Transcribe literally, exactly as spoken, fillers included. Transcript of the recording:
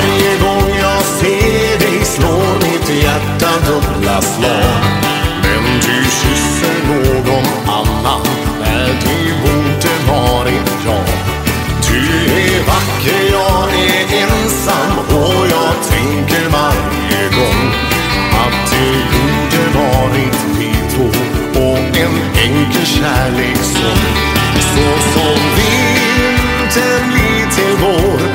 Varje gång jag ser dig slår mitt hjärta dubbla slag.